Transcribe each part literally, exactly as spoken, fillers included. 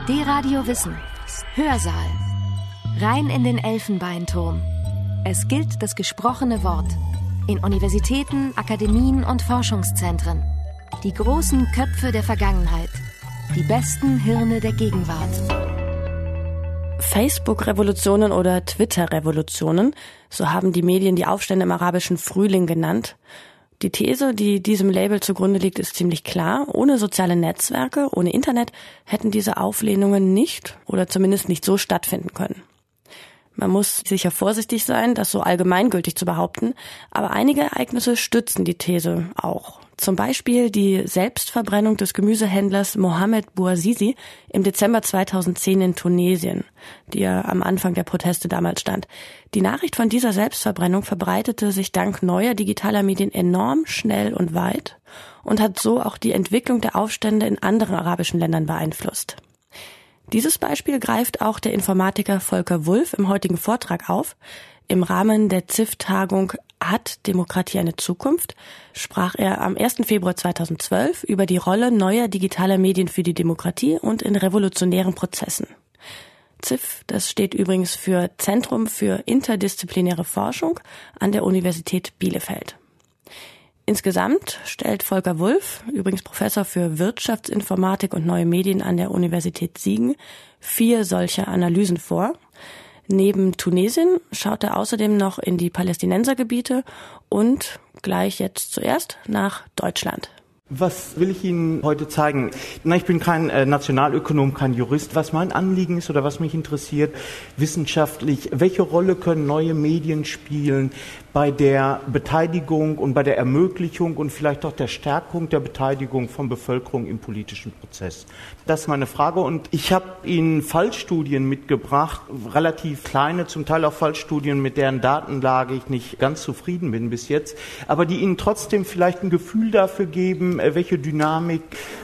D-Radio Wissen. Hörsaal. Rein in den Elfenbeinturm. Es gilt das gesprochene Wort. In Universitäten, Akademien und Forschungszentren. Die großen Köpfe der Vergangenheit. Die besten Hirne der Gegenwart. Facebook-Revolutionen oder Twitter-Revolutionen, so haben die Medien die Aufstände im arabischen Frühling genannt. Die These, die diesem Label zugrunde liegt, ist ziemlich klar. Ohne soziale Netzwerke, ohne Internet hätten diese Auflehnungen nicht oder zumindest nicht so stattfinden können. Man muss sicher vorsichtig sein, das so allgemeingültig zu behaupten, aber einige Ereignisse stützen die These auch. Zum Beispiel die Selbstverbrennung des Gemüsehändlers Mohamed Bouazizi im Dezember zweitausendzehn in Tunesien, die ja am Anfang der Proteste damals stand. Die Nachricht von dieser Selbstverbrennung verbreitete sich dank neuer digitaler Medien enorm schnell und weit und hat so auch die Entwicklung der Aufstände in anderen arabischen Ländern beeinflusst. Dieses Beispiel greift auch der Informatiker Volker Wulff im heutigen Vortrag auf. Im Rahmen der Z I F-Tagung Hat Demokratie eine Zukunft? Sprach er am ersten Februar zweitausendzwölf über die Rolle neuer digitaler Medien für die Demokratie und in revolutionären Prozessen. Z I F, das steht übrigens für Zentrum für interdisziplinäre Forschung an der Universität Bielefeld. Insgesamt stellt Volker Wulff, übrigens Professor für Wirtschaftsinformatik und neue Medien an der Universität Siegen, vier solcher Analysen vor. Neben Tunesien schaut er außerdem noch in die Palästinensergebiete und gleich jetzt zuerst nach Deutschland. Was will ich Ihnen heute zeigen? Na, ich bin kein äh, Nationalökonom, kein Jurist. Was mein Anliegen ist oder was mich interessiert, wissenschaftlich, welche Rolle können neue Medien spielen bei der Beteiligung und bei der Ermöglichung und vielleicht auch der Stärkung der Beteiligung von Bevölkerung im politischen Prozess? Das ist meine Frage und ich habe Ihnen Fallstudien mitgebracht, relativ kleine, zum Teil auch Fallstudien, mit deren Datenlage ich nicht ganz zufrieden bin bis jetzt, aber die Ihnen trotzdem vielleicht ein Gefühl dafür geben, welche Dynamik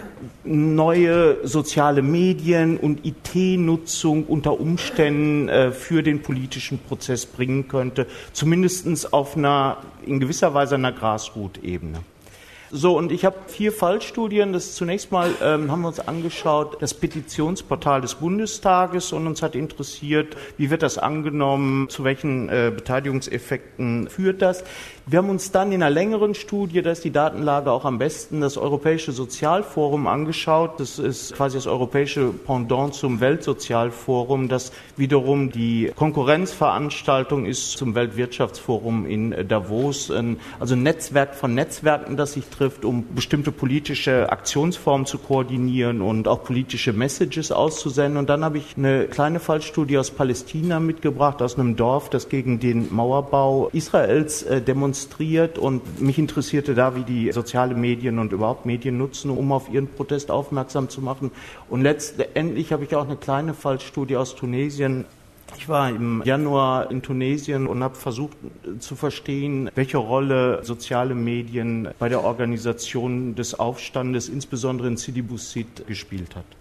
neue soziale Medien und I T-Nutzung unter Umständen äh, für den politischen Prozess bringen könnte, zumindest auf einer, in gewisser Weise einer Grassroot-Ebene. So, und ich habe vier Fallstudien. Das zunächst mal ähm, haben wir uns angeschaut, das Petitionsportal des Bundestages, und uns hat interessiert, wie wird das angenommen, zu welchen äh, Beteiligungseffekten führt das. Wir haben uns dann in einer längeren Studie, da ist die Datenlage auch am besten, das Europäische Sozialforum angeschaut. Das ist quasi das europäische Pendant zum Weltsozialforum, das wiederum die Konkurrenzveranstaltung ist zum Weltwirtschaftsforum in Davos. Also ein Netzwerk von Netzwerken, das sich trifft, um bestimmte politische Aktionsformen zu koordinieren und auch politische Messages auszusenden. Und dann habe ich eine kleine Fallstudie aus Palästina mitgebracht, aus einem Dorf, das gegen den Mauerbau Israels äh, demonstriert. Und mich interessierte da, wie die soziale Medien und überhaupt Medien nutzen, um auf ihren Protest aufmerksam zu machen. Und letztendlich habe ich auch eine kleine Fallstudie aus Tunesien. Ich war im Januar in Tunesien und habe versucht zu verstehen, welche Rolle soziale Medien bei der Organisation des Aufstandes, insbesondere in Sidi Bouzid, gespielt hat.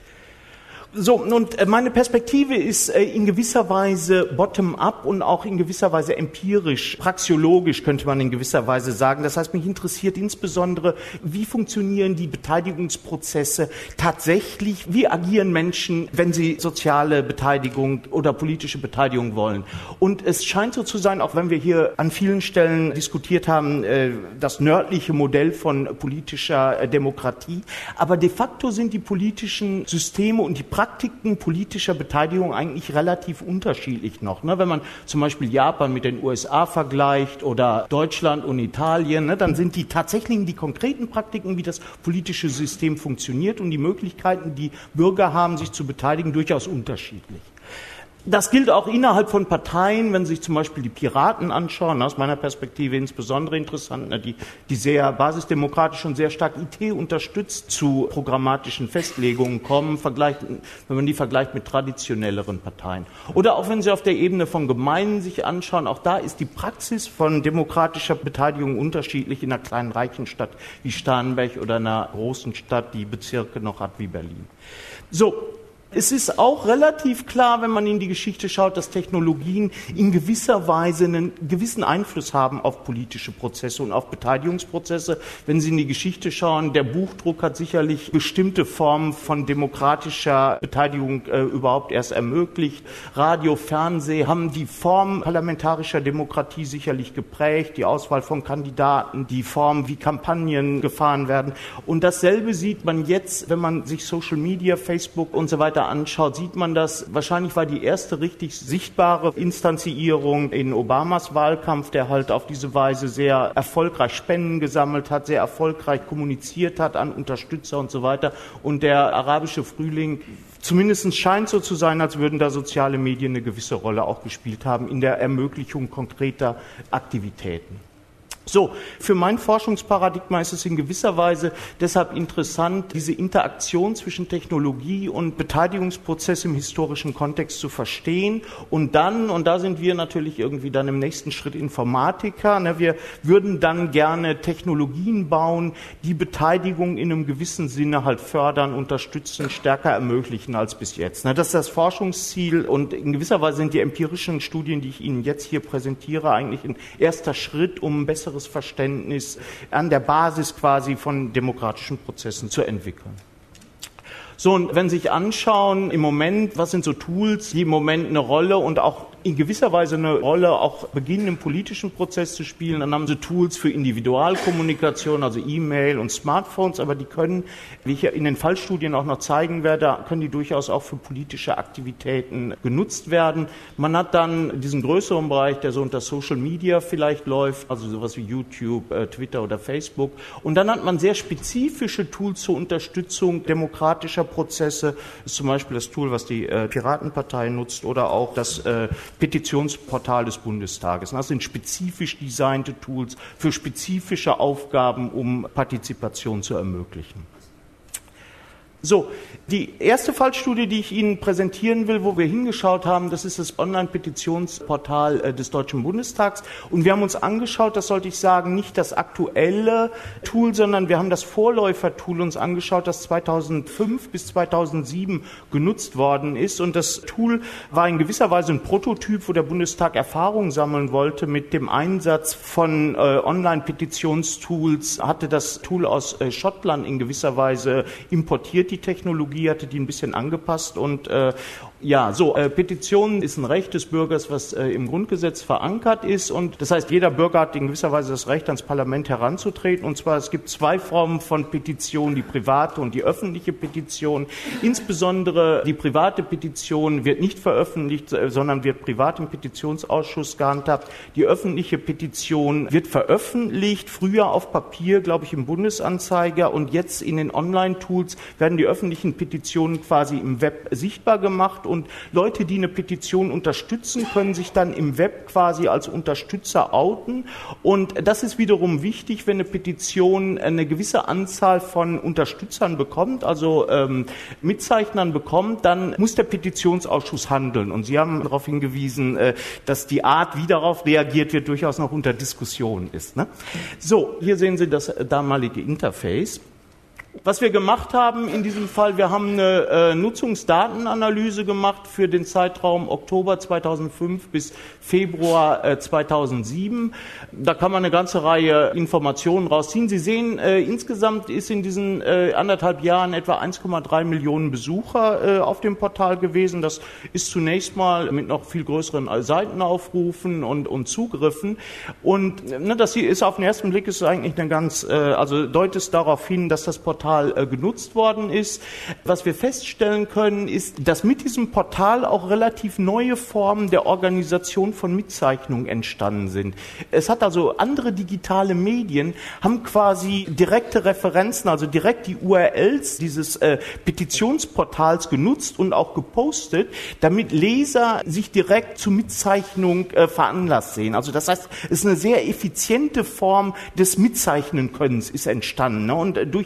So, und meine Perspektive ist in gewisser Weise bottom-up und auch in gewisser Weise empirisch, praxiologisch könnte man in gewisser Weise sagen. Das heißt, mich interessiert insbesondere, wie funktionieren die Beteiligungsprozesse tatsächlich, wie agieren Menschen, wenn sie soziale Beteiligung oder politische Beteiligung wollen. Und es scheint so zu sein, auch wenn wir hier an vielen Stellen diskutiert haben, das nördliche Modell von politischer Demokratie, aber de facto sind die politischen Systeme und die Praktiken politischer Beteiligung eigentlich relativ unterschiedlich noch. Ne? Wenn man zum Beispiel Japan mit den U S A vergleicht oder Deutschland und Italien, ne, dann sind die tatsächlichen, die konkreten Praktiken, wie das politische System funktioniert und die Möglichkeiten, die Bürger haben, sich zu beteiligen, durchaus unterschiedlich. Das gilt auch innerhalb von Parteien, wenn Sie sich zum Beispiel die Piraten anschauen, aus meiner Perspektive insbesondere interessant, die, die sehr basisdemokratisch und sehr stark I T unterstützt zu programmatischen Festlegungen kommen, wenn man die vergleicht mit traditionelleren Parteien. Oder auch wenn Sie auf der Ebene von Gemeinden sich anschauen, auch da ist die Praxis von demokratischer Beteiligung unterschiedlich in einer kleinen reichen Stadt wie Starnberg oder einer großen Stadt, die Bezirke noch hat wie Berlin. So. Es ist auch relativ klar, wenn man in die Geschichte schaut, dass Technologien in gewisser Weise einen gewissen Einfluss haben auf politische Prozesse und auf Beteiligungsprozesse. Wenn Sie in die Geschichte schauen, der Buchdruck hat sicherlich bestimmte Formen von demokratischer Beteiligung äh, überhaupt erst ermöglicht. Radio, Fernsehen haben die Form parlamentarischer Demokratie sicherlich geprägt, die Auswahl von Kandidaten, die Form, wie Kampagnen gefahren werden. Und dasselbe sieht man jetzt, wenn man sich Social Media, Facebook und so weiter anschaut, sieht man das, wahrscheinlich war die erste richtig sichtbare Instanzierung in Obamas Wahlkampf, der halt auf diese Weise sehr erfolgreich Spenden gesammelt hat, sehr erfolgreich kommuniziert hat an Unterstützer und so weiter. Und der arabische Frühling, zumindest scheint so zu sein, als würden da soziale Medien eine gewisse Rolle auch gespielt haben in der Ermöglichung konkreter Aktivitäten. So, für mein Forschungsparadigma ist es in gewisser Weise deshalb interessant, diese Interaktion zwischen Technologie und Beteiligungsprozess im historischen Kontext zu verstehen und dann, und da sind wir natürlich irgendwie dann im nächsten Schritt Informatiker, ne, wir würden dann gerne Technologien bauen, die Beteiligung in einem gewissen Sinne halt fördern, unterstützen, stärker ermöglichen als bis jetzt. Ne, das ist das Forschungsziel und in gewisser Weise sind die empirischen Studien, die ich Ihnen jetzt hier präsentiere, eigentlich ein erster Schritt, um bessere Verständnis an der Basis quasi von demokratischen Prozessen zu entwickeln. So, und wenn Sie sich anschauen, im Moment, was sind so Tools, die im Moment eine Rolle und auch in gewisser Weise eine Rolle auch beginnen im politischen Prozess zu spielen, dann haben Sie Tools für Individualkommunikation, also E-Mail und Smartphones, aber die können, wie ich ja in den Fallstudien auch noch zeigen werde, können die durchaus auch für politische Aktivitäten genutzt werden. Man hat dann diesen größeren Bereich, der so unter Social Media vielleicht läuft, also sowas wie YouTube, Twitter oder Facebook. Und dann hat man sehr spezifische Tools zur Unterstützung demokratischer Prozesse, das ist zum Beispiel das Tool, was die äh, Piratenpartei nutzt oder auch das äh, Petitionsportal des Bundestages. Das sind spezifisch designte Tools für spezifische Aufgaben, um Partizipation zu ermöglichen. So, die erste Fallstudie, die ich Ihnen präsentieren will, wo wir hingeschaut haben, das ist das Online-Petitionsportal äh, des Deutschen Bundestags. Und wir haben uns angeschaut, das sollte ich sagen, nicht das aktuelle Tool, sondern wir haben das Vorläufertool uns angeschaut, das zweitausendfünf bis zweitausendsieben genutzt worden ist. Und das Tool war in gewisser Weise ein Prototyp, wo der Bundestag Erfahrung sammeln wollte mit dem Einsatz von äh, Online-Petitionstools, hatte das Tool aus äh, Schottland in gewisser Weise importiert, die Technologie, hatte die ein bisschen angepasst und äh, ja, so, äh, Petitionen ist ein Recht des Bürgers, was äh, im Grundgesetz verankert ist und das heißt, jeder Bürger hat in gewisser Weise das Recht, ans Parlament heranzutreten und zwar, es gibt zwei Formen von Petitionen, die private und die öffentliche Petition. Insbesondere die private Petition wird nicht veröffentlicht, äh, sondern wird privat im Petitionsausschuss gehandhabt. Die öffentliche Petition wird veröffentlicht, früher auf Papier, glaube ich, im Bundesanzeiger und jetzt in den Online-Tools werden die öffentlichen Petitionen quasi im Web sichtbar gemacht und Leute, die eine Petition unterstützen, können sich dann im Web quasi als Unterstützer outen. Und das ist wiederum wichtig, wenn eine Petition eine gewisse Anzahl von Unterstützern bekommt, also ähm, Mitzeichnern bekommt, dann muss der Petitionsausschuss handeln. Und Sie haben darauf hingewiesen, äh, dass die Art, wie darauf reagiert wird, durchaus noch unter Diskussion ist. Ne? So, hier sehen Sie das damalige Interface. Was wir gemacht haben in diesem Fall, wir haben eine äh, Nutzungsdatenanalyse gemacht für den Zeitraum Oktober zweitausendfünf bis Februar äh, zweitausendsieben. Da kann man eine ganze Reihe Informationen rausziehen. Sie sehen, äh, insgesamt ist in diesen äh, anderthalb Jahren etwa eins Komma drei Millionen Besucher äh, auf dem Portal gewesen. Das ist zunächst mal mit noch viel größeren Seitenaufrufen und, und Zugriffen. Und ne, das hier ist auf den ersten Blick ist eigentlich eine ganz, äh, also deutet es darauf hin, dass das Portal genutzt worden ist. Was wir feststellen können, ist, dass mit diesem Portal auch relativ neue Formen der Organisation von Mitzeichnungen entstanden sind. Es hat also andere digitale Medien, haben quasi direkte Referenzen, also direkt die U R Ls dieses äh, Petitionsportals genutzt und auch gepostet, damit Leser sich direkt zur Mitzeichnung äh, veranlasst sehen. Also das heißt, es ist eine sehr effiziente Form des Mitzeichnenkönnens ist entstanden. Ne? Und äh, durch diesen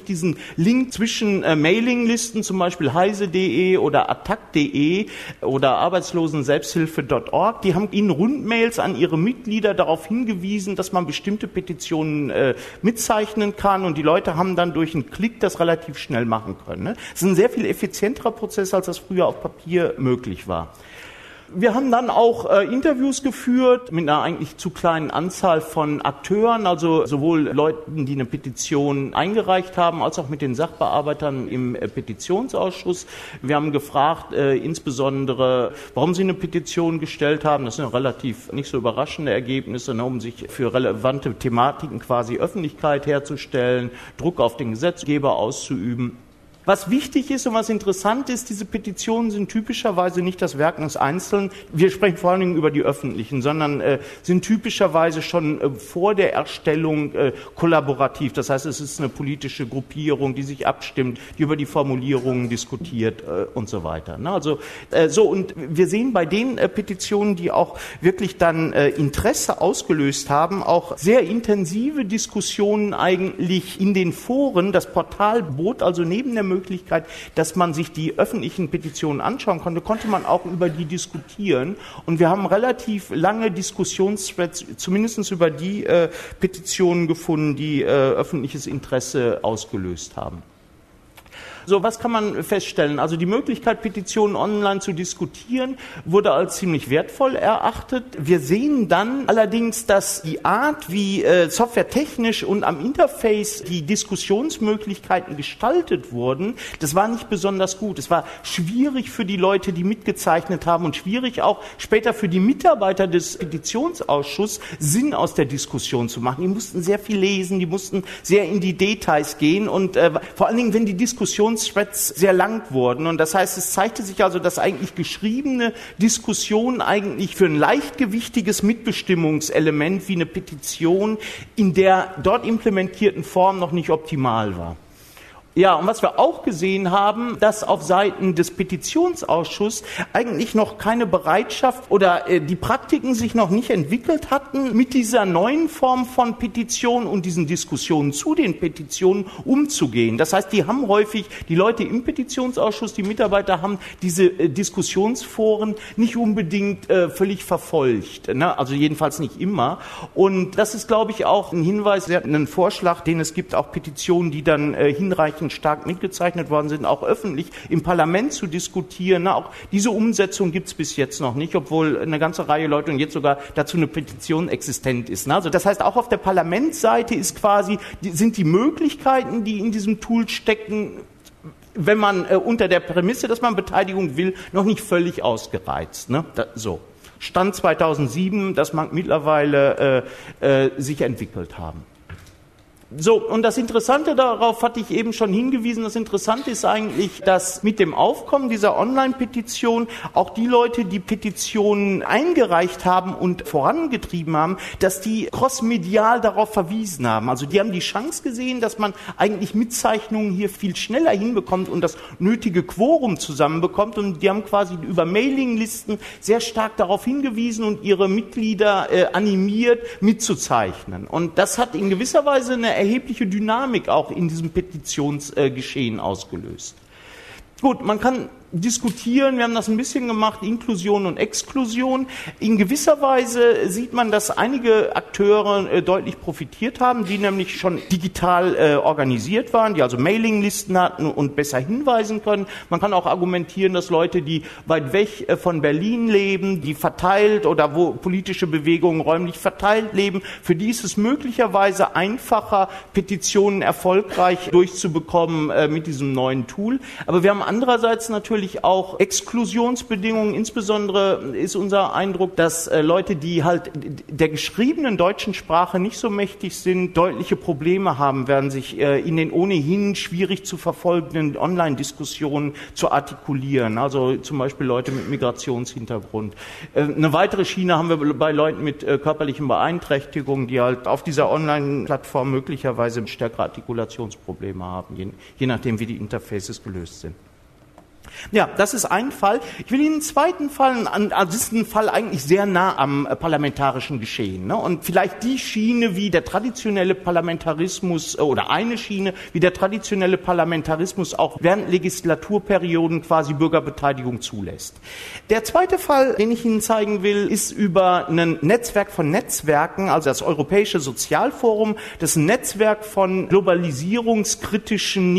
Link zwischen äh, Mailinglisten, zum Beispiel heise punkt de oder attac punkt de oder arbeitslosenselbsthilfe punkt org. Die haben ihnen Rundmails an ihre Mitglieder darauf hingewiesen, dass man bestimmte Petitionen äh, mitzeichnen kann, und die Leute haben dann durch einen Klick das relativ schnell machen können. Ne? Das ist ein sehr viel effizienterer Prozess, als das früher auf Papier möglich war. Wir haben dann auch äh, Interviews geführt mit einer eigentlich zu kleinen Anzahl von Akteuren, also sowohl Leuten, die eine Petition eingereicht haben, als auch mit den Sachbearbeitern im äh, Petitionsausschuss. Wir haben gefragt, äh, insbesondere, warum sie eine Petition gestellt haben. Das sind relativ nicht so überraschende Ergebnisse, ne, um sich für relevante Thematiken quasi Öffentlichkeit herzustellen, Druck auf den Gesetzgeber auszuüben. Was wichtig ist und was interessant ist, diese Petitionen sind typischerweise nicht das Werk eines Einzelnen. Wir sprechen vor allen Dingen über die öffentlichen, sondern äh, sind typischerweise schon äh, vor der Erstellung äh, kollaborativ. Das heißt, es ist eine politische Gruppierung, die sich abstimmt, die über die Formulierungen diskutiert äh, und so weiter. Ne? Also äh, so, und wir sehen bei den äh, Petitionen, die auch wirklich dann äh, Interesse ausgelöst haben, auch sehr intensive Diskussionen eigentlich in den Foren. Das Portal bot also neben der Möglichkeit, Möglichkeit, dass man sich die öffentlichen Petitionen anschauen konnte, konnte man auch über die diskutieren. Und wir haben relativ lange Diskussionsthreads, zumindest über die äh, Petitionen gefunden, die äh, öffentliches Interesse ausgelöst haben. So, was kann man feststellen? Also die Möglichkeit, Petitionen online zu diskutieren, wurde als ziemlich wertvoll erachtet. Wir sehen dann allerdings, dass die Art, wie äh, softwaretechnisch und am Interface die Diskussionsmöglichkeiten gestaltet wurden, das war nicht besonders gut. Es war schwierig für die Leute, die mitgezeichnet haben, und schwierig auch später für die Mitarbeiter des Petitionsausschusses, Sinn aus der Diskussion zu machen. Die mussten sehr viel lesen, die mussten sehr in die Details gehen, und äh, vor allen Dingen, wenn die Diskussion Threads sehr lang wurden. Und das heißt, es zeigte sich also, dass eigentlich geschriebene Diskussion eigentlich für ein leichtgewichtiges Mitbestimmungselement wie eine Petition in der dort implementierten Form noch nicht optimal war. Ja, und was wir auch gesehen haben, dass auf Seiten des Petitionsausschusses eigentlich noch keine Bereitschaft oder äh, die Praktiken sich noch nicht entwickelt hatten, mit dieser neuen Form von Petition und diesen Diskussionen zu den Petitionen umzugehen. Das heißt, die haben häufig, die Leute im Petitionsausschuss, die Mitarbeiter haben diese äh, Diskussionsforen nicht unbedingt äh, völlig verfolgt, ne? Also jedenfalls nicht immer. Und das ist, glaube ich, auch ein Hinweis, ein Vorschlag, den es gibt, auch Petitionen, die dann äh, hinreichend stark mitgezeichnet worden sind, auch öffentlich im Parlament zu diskutieren. Na, auch diese Umsetzung gibt es bis jetzt noch nicht, obwohl eine ganze Reihe Leute und jetzt sogar dazu eine Petition existent ist. Na, also das heißt, auch auf der Parlamentsseite ist quasi, die, sind die Möglichkeiten, die in diesem Tool stecken, wenn man äh, unter der Prämisse, dass man Beteiligung will, noch nicht völlig ausgereizt. Ne? Da, so. Stand zweitausendsieben, das mag mittlerweile äh, äh, sich entwickelt haben. So, und das Interessante, darauf hatte ich eben schon hingewiesen, das Interessante ist eigentlich, dass mit dem Aufkommen dieser Online-Petition auch die Leute, die Petitionen eingereicht haben und vorangetrieben haben, dass die crossmedial darauf verwiesen haben. Also die haben die Chance gesehen, dass man eigentlich Mitzeichnungen hier viel schneller hinbekommt und das nötige Quorum zusammenbekommt, und die haben quasi über Mailinglisten sehr stark darauf hingewiesen und ihre Mitglieder äh, animiert, mitzuzeichnen. Und das hat in gewisser Weise eine erhebliche Dynamik auch in diesem Petitionsgeschehen äh, ausgelöst. Gut, man kann diskutieren, wir haben das ein bisschen gemacht, Inklusion und Exklusion. In gewisser Weise sieht man, dass einige Akteure äh, deutlich profitiert haben, die nämlich schon digital äh, organisiert waren, die also Mailinglisten hatten und besser hinweisen können. Man kann auch argumentieren, dass Leute, die weit weg äh, von Berlin leben, die verteilt oder wo politische Bewegungen räumlich verteilt leben, für die ist es möglicherweise einfacher, Petitionen erfolgreich durchzubekommen äh, mit diesem neuen Tool. Aber wir haben andererseits natürlich auch Exklusionsbedingungen. Insbesondere ist unser Eindruck, dass äh, Leute, die halt der geschriebenen deutschen Sprache nicht so mächtig sind, deutliche Probleme haben werden, sich äh, in den ohnehin schwierig zu verfolgenden Online-Diskussionen zu artikulieren. Also zum Beispiel Leute mit Migrationshintergrund. Äh, eine weitere Schiene haben wir bei Leuten mit äh, körperlichen Beeinträchtigungen, die halt auf dieser Online-Plattform möglicherweise stärkere Artikulationsprobleme haben, je, je nachdem, wie die Interfaces gelöst sind. Ja, das ist ein Fall. Ich will Ihnen einen zweiten Fall, also das ist ein Fall eigentlich sehr nah am parlamentarischen Geschehen, ne? Und vielleicht die Schiene, wie der traditionelle Parlamentarismus oder eine Schiene, wie der traditionelle Parlamentarismus auch während Legislaturperioden quasi Bürgerbeteiligung zulässt. Der zweite Fall, den ich Ihnen zeigen will, ist über ein Netzwerk von Netzwerken, also das Europäische Sozialforum, das ist ein Netzwerk von globalisierungskritischen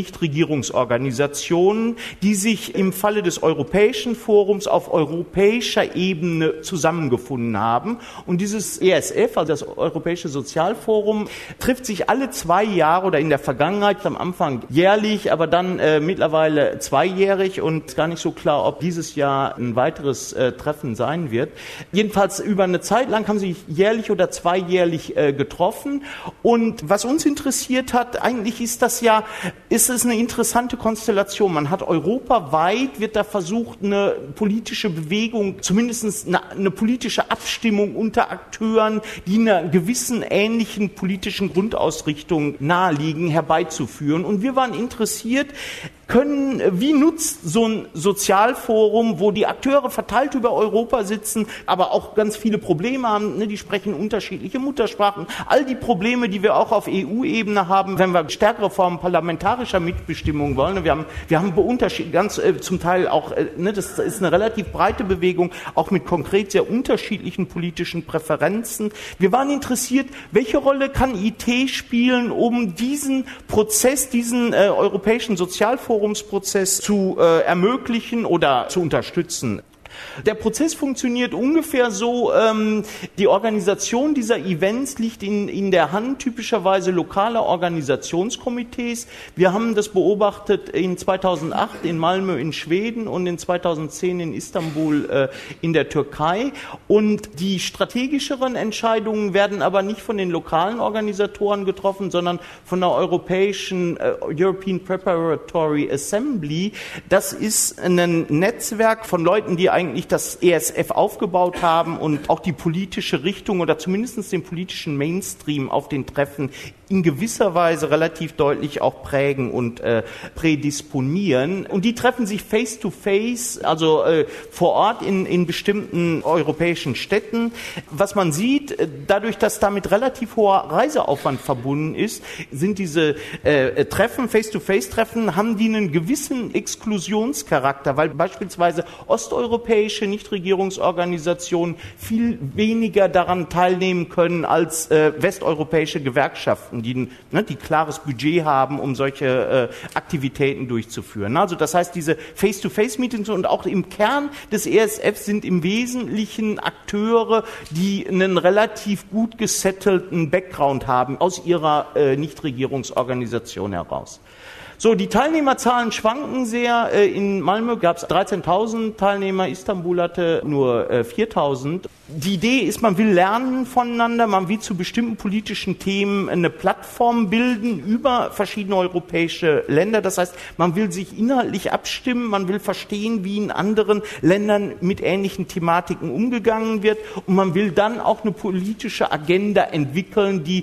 Nichtregierungsorganisationen, die sich im Falle des Europäischen Forums auf europäischer Ebene zusammengefunden haben. Und dieses E S F, also das Europäische Sozialforum, trifft sich alle zwei Jahre oder in der Vergangenheit, am Anfang jährlich, aber dann äh, mittlerweile zweijährig und ist gar nicht so klar, ob dieses Jahr ein weiteres äh, Treffen sein wird. Jedenfalls über eine Zeit lang haben sie sich jährlich oder zweijährlich äh, getroffen. Und was uns interessiert hat, eigentlich ist das ja, ist es eine interessante Konstellation. Man hat europaweit, wird da versucht, eine politische Bewegung, zumindest eine, eine politische Abstimmung unter Akteuren, die einer gewissen ähnlichen politischen Grundausrichtung naheliegen, herbeizuführen. Und wir waren interessiert, können, wie nutzt so ein Sozialforum, wo die Akteure verteilt über Europa sitzen, aber auch ganz viele Probleme haben, ne, die sprechen unterschiedliche Muttersprachen, all die Probleme, die wir auch auf E U-Ebene haben, wenn wir stärkere Formen parlamentarischer Mitbestimmung wollen. Wir haben, wir haben Unterschied, ganz äh, zum Teil auch, äh, ne, das ist eine relativ breite Bewegung, auch mit konkret sehr unterschiedlichen politischen Präferenzen. Wir waren interessiert, welche Rolle kann I T spielen, um diesen Prozess, diesen äh, europäischen Sozialforum Prozess zu äh, ermöglichen oder zu unterstützen. Der Prozess funktioniert ungefähr so, ähm, die Organisation dieser Events liegt in, in der Hand typischerweise lokaler Organisationskomitees. Wir haben das beobachtet in zweitausendacht in Malmö in Schweden und in zweitausendzehn in Istanbul äh, in der Türkei. Und die strategischeren Entscheidungen werden aber nicht von den lokalen Organisatoren getroffen, sondern von der europäischen äh, European Preparatory Assembly. Das ist ein Netzwerk von Leuten, die eigentlich das E S F aufgebaut haben und auch die politische Richtung oder zumindest den politischen Mainstream auf den Treffen in gewisser Weise relativ deutlich auch prägen und äh, prädisponieren. Und die treffen sich face to face, also äh, vor Ort in, in bestimmten europäischen Städten. Was man sieht, dadurch, dass damit relativ hoher Reiseaufwand verbunden ist, sind diese äh, Treffen, Face-to-Face-Treffen, haben die einen gewissen Exklusionscharakter, weil beispielsweise osteuropäische Nichtregierungsorganisationen viel weniger daran teilnehmen können als äh, westeuropäische Gewerkschaften, die, ne, die klares Budget haben, um solche äh, Aktivitäten durchzuführen. Also das heißt, diese Face-to-Face-Meetings und auch im Kern des E S F sind im Wesentlichen Akteure, die einen relativ gut gesettelten Background haben aus ihrer äh, Nichtregierungsorganisation heraus. So, die Teilnehmerzahlen schwanken sehr. In Malmö gab es dreizehntausend Teilnehmer, Istanbul hatte nur viertausend. Die Idee ist, man will lernen voneinander, man will zu bestimmten politischen Themen eine Plattform bilden über verschiedene europäische Länder. Das heißt, man will sich inhaltlich abstimmen, man will verstehen, wie in anderen Ländern mit ähnlichen Thematiken umgegangen wird und man will dann auch eine politische Agenda entwickeln, die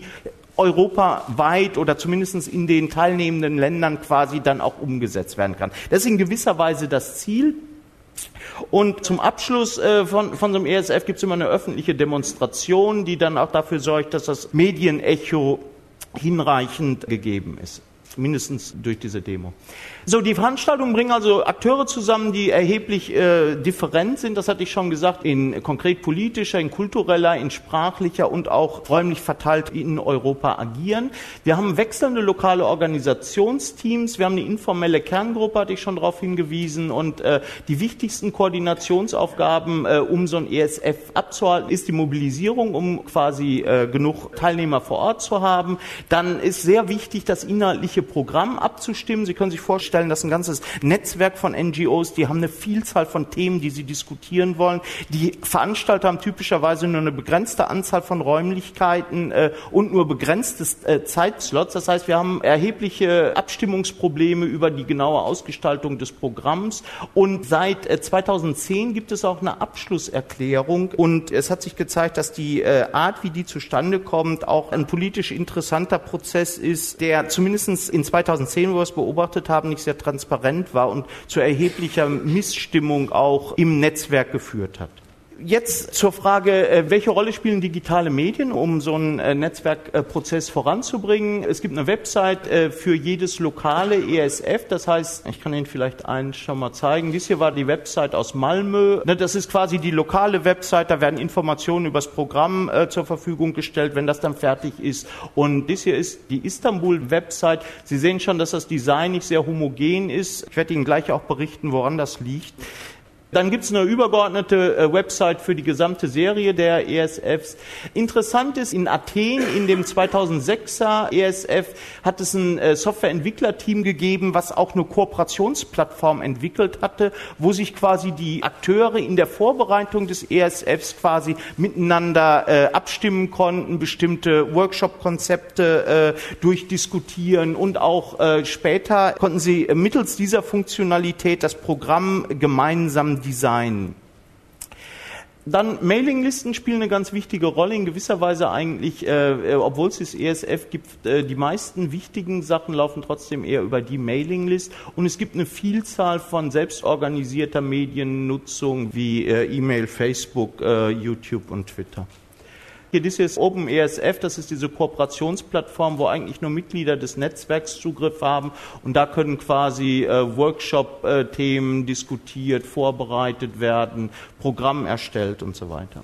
europaweit oder zumindest in den teilnehmenden Ländern quasi dann auch umgesetzt werden kann. Das ist in gewisser Weise das Ziel. Und zum Abschluss äh, von, von so einem E S F gibt es immer eine öffentliche Demonstration, die dann auch dafür sorgt, dass das Medienecho hinreichend gegeben ist. Mindestens durch diese Demo. So, die Veranstaltungen bringen also Akteure zusammen, die erheblich äh, different sind, das hatte ich schon gesagt, in konkret politischer, in kultureller, in sprachlicher und auch räumlich verteilt in Europa agieren. Wir haben wechselnde lokale Organisationsteams, wir haben eine informelle Kerngruppe, hatte ich schon darauf hingewiesen, und äh, die wichtigsten Koordinationsaufgaben, äh, um so ein E S F abzuhalten, ist die Mobilisierung, um quasi äh, genug Teilnehmer vor Ort zu haben. Dann ist sehr wichtig, das inhaltliche Programm abzustimmen. Sie können sich vorstellen, dass ein ganzes Netzwerk von N G Os, die haben eine Vielzahl von Themen, die sie diskutieren wollen. Die Veranstalter haben typischerweise nur eine begrenzte Anzahl von Räumlichkeiten äh, und nur begrenztes äh, Zeitslots. Das heißt, wir haben erhebliche Abstimmungsprobleme über die genaue Ausgestaltung des Programms. Und seit äh, zweitausendzehn gibt es auch eine Abschlusserklärung. Und es hat sich gezeigt, dass die äh, Art, wie die zustande kommt, auch ein politisch interessanter Prozess ist, der zumindest zumindest in zweitausendzehn, wo wir es beobachtet haben, nicht sehr transparent war und zu erheblicher Missstimmung auch im Netzwerk geführt hat. Jetzt zur Frage, welche Rolle spielen digitale Medien, um so einen Netzwerkprozess voranzubringen? Es gibt eine Website für jedes lokale E S F, das heißt, ich kann Ihnen vielleicht einen schon mal zeigen. Dies hier war die Website aus Malmö. Das ist quasi die lokale Website, da werden Informationen über das Programm zur Verfügung gestellt, wenn das dann fertig ist. Und dies hier ist die Istanbul-Website. Sie sehen schon, dass das Design nicht sehr homogen ist. Ich werde Ihnen gleich auch berichten, woran das liegt. Dann gibt es eine übergeordnete äh, Website für die gesamte Serie der E S Fs. Interessant ist, in Athen, in dem zweitausendsechser E S F, hat es ein äh, Softwareentwicklerteam gegeben, was auch eine Kooperationsplattform entwickelt hatte, wo sich quasi die Akteure in der Vorbereitung des E S Fs quasi miteinander äh, abstimmen konnten, bestimmte Workshop-Konzepte äh, durchdiskutieren und auch äh, später konnten sie äh, mittels dieser Funktionalität das Programm gemeinsam designen. Dann Mailinglisten spielen eine ganz wichtige Rolle, in gewisser Weise eigentlich, äh, obwohl es das E S F gibt, äh, die meisten wichtigen Sachen laufen trotzdem eher über die Mailinglist und es gibt eine Vielzahl von selbstorganisierter Mediennutzung wie äh, E-Mail, Facebook, äh, YouTube und Twitter. Hier, das hier ist OpenESF, das ist diese Kooperationsplattform, wo eigentlich nur Mitglieder des Netzwerks Zugriff haben und da können quasi äh, Workshop-Themen äh, diskutiert, vorbereitet werden, Programm erstellt und so weiter.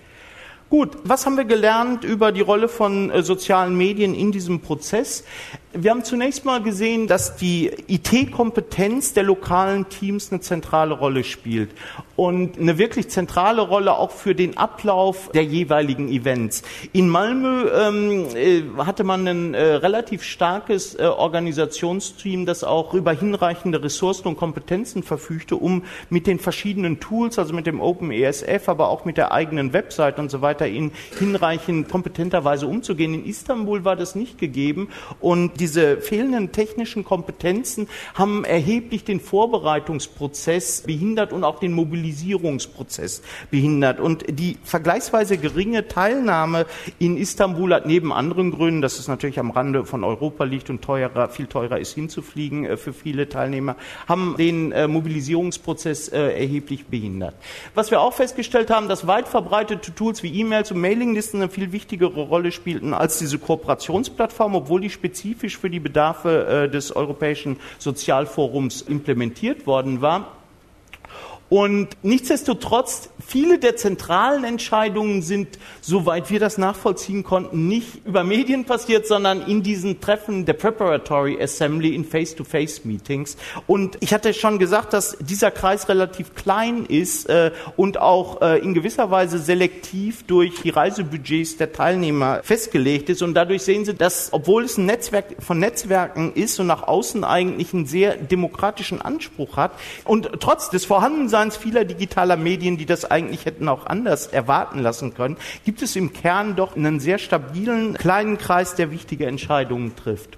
Gut, was haben wir gelernt über die Rolle von äh, sozialen Medien in diesem Prozess? Wir haben zunächst mal gesehen, dass die I T-Kompetenz der lokalen Teams eine zentrale Rolle spielt und eine wirklich zentrale Rolle auch für den Ablauf der jeweiligen Events. In Malmö ähm, äh, hatte man ein äh, relativ starkes äh, Organisationsteam, das auch über hinreichende Ressourcen und Kompetenzen verfügte, um mit den verschiedenen Tools, also mit dem OpenESF, aber auch mit der eigenen Website und so weiter, in hinreichend kompetenter Weise umzugehen. In Istanbul war das nicht gegeben und diese fehlenden technischen Kompetenzen haben erheblich den Vorbereitungsprozess behindert und auch den Mobilisierungsprozess behindert. Und die vergleichsweise geringe Teilnahme in Istanbul hat neben anderen Gründen, dass es natürlich am Rande von Europa liegt und teurer, viel teurer ist hinzufliegen äh, für viele Teilnehmer, haben den äh, Mobilisierungsprozess äh, erheblich behindert. Was wir auch festgestellt haben, dass weit verbreitete Tools wie E-Mails und Mailinglisten eine viel wichtigere Rolle spielten als diese Kooperationsplattform, obwohl die spezifisch für die Bedarfe äh, des Europäischen Sozialforums implementiert worden war. Und nichtsdestotrotz, viele der zentralen Entscheidungen sind, soweit wir das nachvollziehen konnten, nicht über Medien passiert, sondern in diesen Treffen der Preparatory Assembly in Face-to-Face-Meetings. Und ich hatte schon gesagt, dass dieser Kreis relativ klein ist äh, und auch äh, in gewisser Weise selektiv durch die Reisebudgets der Teilnehmer festgelegt ist. Und dadurch sehen Sie, dass, obwohl es ein Netzwerk von Netzwerken ist und nach außen eigentlich einen sehr demokratischen Anspruch hat und trotz des Vorhandenseins vieler digitaler Medien, die das eigentlich hätten auch anders erwarten lassen können, gibt es im Kern doch einen sehr stabilen kleinen Kreis, der wichtige Entscheidungen trifft.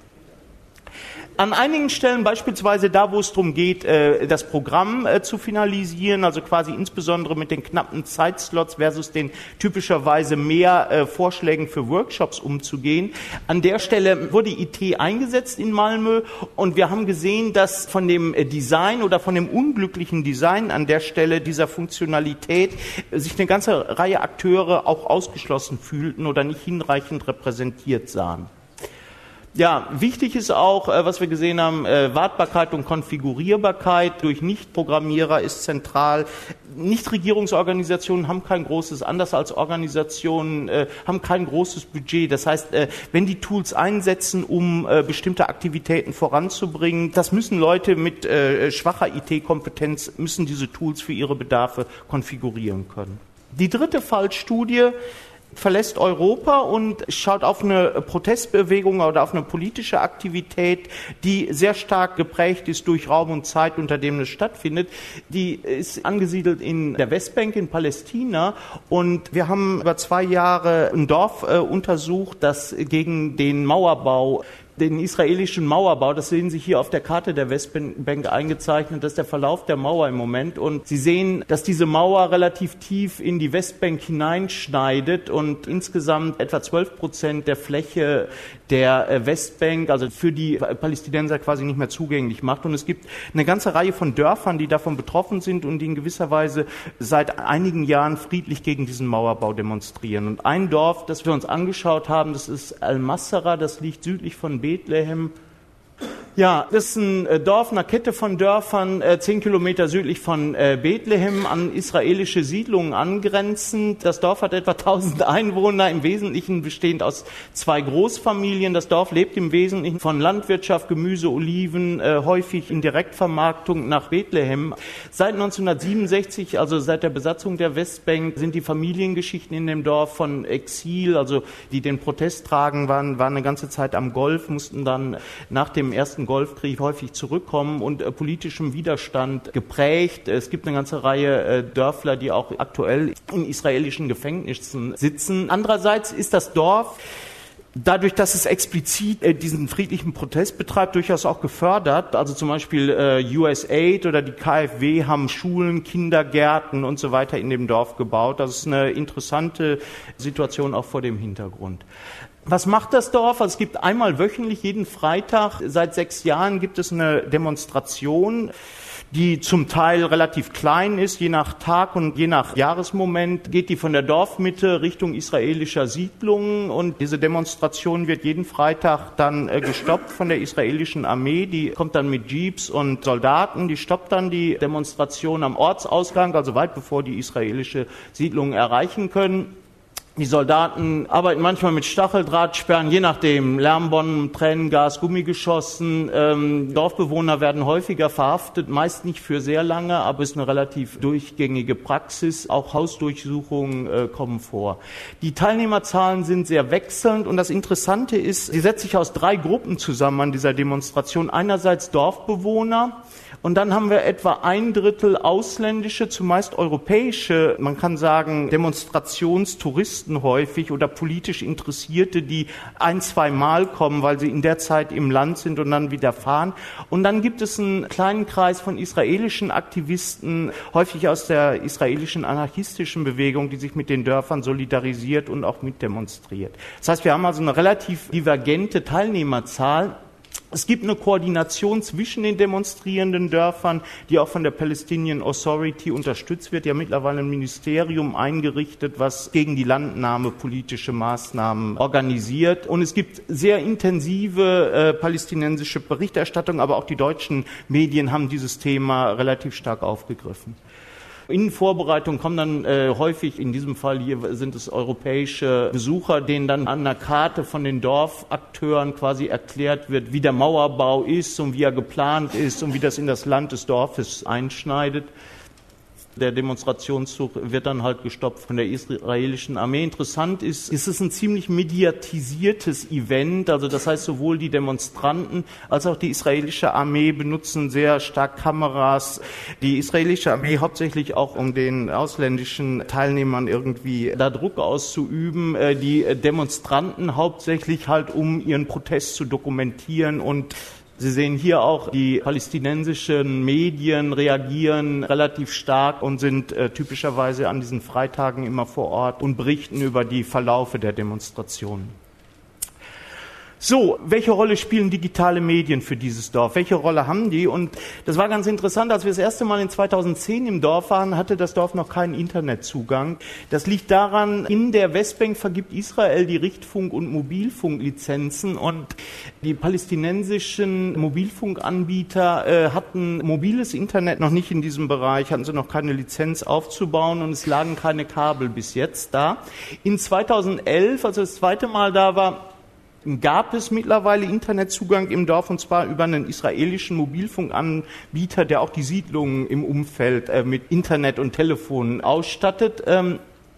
An einigen Stellen, beispielsweise da, wo es darum geht, das Programm zu finalisieren, also quasi insbesondere mit den knappen Zeitslots versus den typischerweise mehr Vorschlägen für Workshops umzugehen, an der Stelle wurde I T eingesetzt in Malmö und wir haben gesehen, dass von dem Design oder von dem unglücklichen Design an der Stelle dieser Funktionalität sich eine ganze Reihe Akteure auch ausgeschlossen fühlten oder nicht hinreichend repräsentiert sahen. Ja, wichtig ist auch, was wir gesehen haben, Wartbarkeit und Konfigurierbarkeit durch Nichtprogrammierer ist zentral. Nichtregierungsorganisationen haben kein großes, anders als Organisationen, haben kein großes Budget. Das heißt, wenn die Tools einsetzen, um bestimmte Aktivitäten voranzubringen, das müssen Leute mit schwacher I T-Kompetenz, müssen diese Tools für ihre Bedarfe konfigurieren können. Die dritte Fallstudie verlässt Europa und schaut auf eine Protestbewegung oder auf eine politische Aktivität, die sehr stark geprägt ist durch Raum und Zeit, unter dem es stattfindet. Die ist angesiedelt in der Westbank in Palästina und wir haben über zwei Jahre ein Dorf äh, untersucht, das gegen den Mauerbau den israelischen Mauerbau. Das sehen Sie hier auf der Karte der Westbank eingezeichnet. Das ist der Verlauf der Mauer im Moment. Und Sie sehen, dass diese Mauer relativ tief in die Westbank hineinschneidet und insgesamt etwa zwölf Prozent der Fläche der Westbank, also für die Palästinenser quasi nicht mehr zugänglich macht. Und es gibt eine ganze Reihe von Dörfern, die davon betroffen sind und die in gewisser Weise seit einigen Jahren friedlich gegen diesen Mauerbau demonstrieren. Und ein Dorf, das wir uns angeschaut haben, das ist Al-Masra, das liegt südlich von Bethlehem. Ja, das ist ein Dorf, eine Kette von Dörfern, äh, zehn Kilometer südlich von äh, Bethlehem, an israelische Siedlungen angrenzend. Das Dorf hat etwa tausend Einwohner, im Wesentlichen bestehend aus zwei Großfamilien. Das Dorf lebt im Wesentlichen von Landwirtschaft, Gemüse, Oliven, äh, häufig in Direktvermarktung nach Bethlehem. Seit neunzehnhundertsiebenundsechzig, also seit der Besatzung der Westbank, sind die Familiengeschichten in dem Dorf von Exil, also die den Protest tragen, waren, waren eine ganze Zeit am Golf, mussten dann nach dem ersten Golfkrieg häufig zurückkommen und äh, politischem Widerstand geprägt. Es gibt eine ganze Reihe äh, Dörfler, die auch aktuell in israelischen Gefängnissen sitzen. Andererseits ist das Dorf dadurch, dass es explizit äh, diesen friedlichen Protest betreibt, durchaus auch gefördert. Also zum Beispiel äh, U S A I D oder die K f W haben Schulen, Kindergärten und so weiter in dem Dorf gebaut. Das ist eine interessante Situation auch vor dem Hintergrund. Was macht das Dorf? Also es gibt einmal wöchentlich, jeden Freitag, seit sechs Jahren gibt es eine Demonstration, die zum Teil relativ klein ist, je nach Tag und je nach Jahresmoment geht die von der Dorfmitte Richtung israelischer Siedlungen und diese Demonstration wird jeden Freitag dann äh, gestoppt von der israelischen Armee, die kommt dann mit Jeeps und Soldaten, die stoppt dann die Demonstration am Ortsausgang, also weit bevor die israelische Siedlungen erreichen können. Die Soldaten arbeiten manchmal mit Stacheldrahtsperren, je nachdem, Lärmbomben, Tränengas, Gummigeschossen. Ähm, Dorfbewohner werden häufiger verhaftet, meist nicht für sehr lange, aber es ist eine relativ durchgängige Praxis. Auch Hausdurchsuchungen äh, kommen vor. Die Teilnehmerzahlen sind sehr wechselnd und das Interessante ist, sie setzt sich aus drei Gruppen zusammen an dieser Demonstration. Einerseits Dorfbewohner, und dann haben wir etwa ein Drittel ausländische, zumeist europäische, man kann sagen Demonstrationstouristen häufig oder politisch Interessierte, die ein, zwei Mal kommen, weil sie in der Zeit im Land sind und dann wieder fahren. Und dann gibt es einen kleinen Kreis von israelischen Aktivisten, häufig aus der israelischen anarchistischen Bewegung, die sich mit den Dörfern solidarisiert und auch mitdemonstriert. Das heißt, wir haben also eine relativ divergente Teilnehmerzahl. Es gibt eine Koordination zwischen den demonstrierenden Dörfern, die auch von der Palestinian Authority unterstützt wird. Ja, mittlerweile ein Ministerium eingerichtet, was gegen die Landnahme politische Maßnahmen organisiert. Und es gibt sehr intensive äh, palästinensische Berichterstattung, aber auch die deutschen Medien haben dieses Thema relativ stark aufgegriffen. In Vorbereitung kommen dann äh, häufig, in diesem Fall hier sind es europäische Besucher, denen dann an einer Karte von den Dorfakteuren quasi erklärt wird, wie der Mauerbau ist und wie er geplant ist und wie das in das Land des Dorfes einschneidet. Der Demonstrationszug wird dann halt gestoppt von der israelischen Armee. Interessant ist, es ist ein ziemlich mediatisiertes Event. Also das heißt, sowohl die Demonstranten als auch die israelische Armee benutzen sehr stark Kameras. Die israelische Armee hauptsächlich auch, um den ausländischen Teilnehmern irgendwie da Druck auszuüben. Die Demonstranten hauptsächlich halt, um ihren Protest zu dokumentieren. Und Sie sehen hier auch, die palästinensischen Medien reagieren relativ stark und sind äh, typischerweise an diesen Freitagen immer vor Ort und berichten über die Verlaufe der Demonstrationen. So, welche Rolle spielen digitale Medien für dieses Dorf? Welche Rolle haben die? Und das war ganz interessant, als wir das erste Mal in zweitausendzehn im Dorf waren, hatte das Dorf noch keinen Internetzugang. Das liegt daran, in der Westbank vergibt Israel die Richtfunk- und Mobilfunklizenzen und die palästinensischen Mobilfunkanbieter äh, hatten mobiles Internet noch nicht in diesem Bereich, hatten sie noch keine Lizenz aufzubauen und es lagen keine Kabel bis jetzt da. In zweitausendelf, als das zweite Mal da war, gab es mittlerweile Internetzugang im Dorf, und zwar über einen israelischen Mobilfunkanbieter, der auch die Siedlungen im Umfeld äh, mit Internet und Telefon ausstattet. Ähm,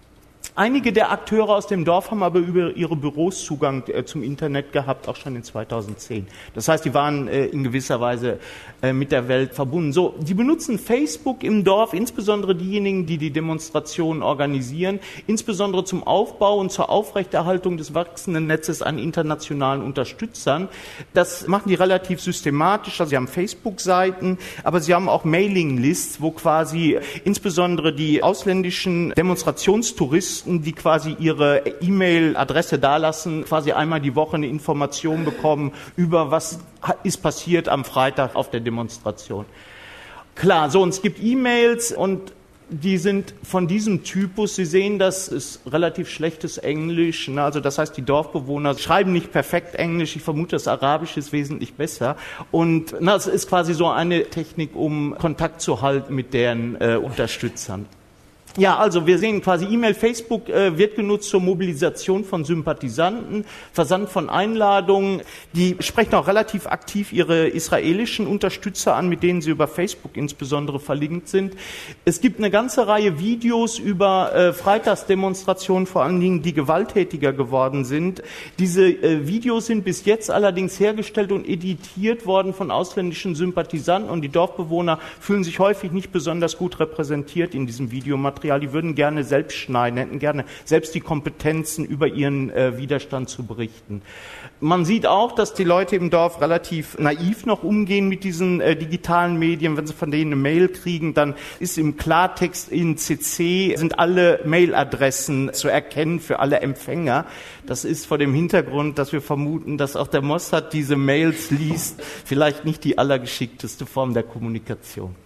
Einige der Akteure aus dem Dorf haben aber über ihre Büros Zugang äh, zum Internet gehabt, auch schon in zweitausendzehn. Das heißt, die waren äh, in gewisser Weise äh, mit der Welt verbunden. So, die benutzen Facebook im Dorf, insbesondere diejenigen, die die Demonstrationen organisieren, insbesondere zum Aufbau und zur Aufrechterhaltung des wachsenden Netzes an internationalen Unterstützern. Das machen die relativ systematisch. Also sie haben Facebook-Seiten, aber sie haben auch Mailing-Lists, wo quasi insbesondere die ausländischen Demonstrationstouristen, die quasi ihre E-Mail-Adresse dalassen, quasi einmal die Woche eine Information bekommen über was ist passiert am Freitag auf der Demonstration. Klar, so, und es gibt E-Mails und die sind von diesem Typus. Sie sehen, das ist relativ schlechtes Englisch. Ne? Also das heißt, die Dorfbewohner schreiben nicht perfekt Englisch. Ich vermute, das Arabische ist wesentlich besser. Und na, es ist quasi so eine Technik, um Kontakt zu halten mit deren äh, Unterstützern. Ja, also wir sehen quasi E-Mail, Facebook äh, wird genutzt zur Mobilisation von Sympathisanten, Versand von Einladungen. Die sprechen auch relativ aktiv ihre israelischen Unterstützer an, mit denen sie über Facebook insbesondere verlinkt sind. Es gibt eine ganze Reihe Videos über äh, Freitagsdemonstrationen, vor allen Dingen, die gewalttätiger geworden sind. Diese äh, Videos sind bis jetzt allerdings hergestellt und editiert worden von ausländischen Sympathisanten und die Dorfbewohner fühlen sich häufig nicht besonders gut repräsentiert in diesem Videomaterial. Die würden gerne selbst schneiden, hätten gerne selbst die Kompetenzen, über ihren äh, Widerstand zu berichten. Man sieht auch, dass die Leute im Dorf relativ naiv noch umgehen mit diesen äh, digitalen Medien. Wenn sie von denen eine Mail kriegen, dann ist im Klartext in C C, sind alle Mailadressen zu erkennen für alle Empfänger. Das ist vor dem Hintergrund, dass wir vermuten, dass auch der Mossad diese Mails liest, vielleicht nicht die allergeschickteste Form der Kommunikation.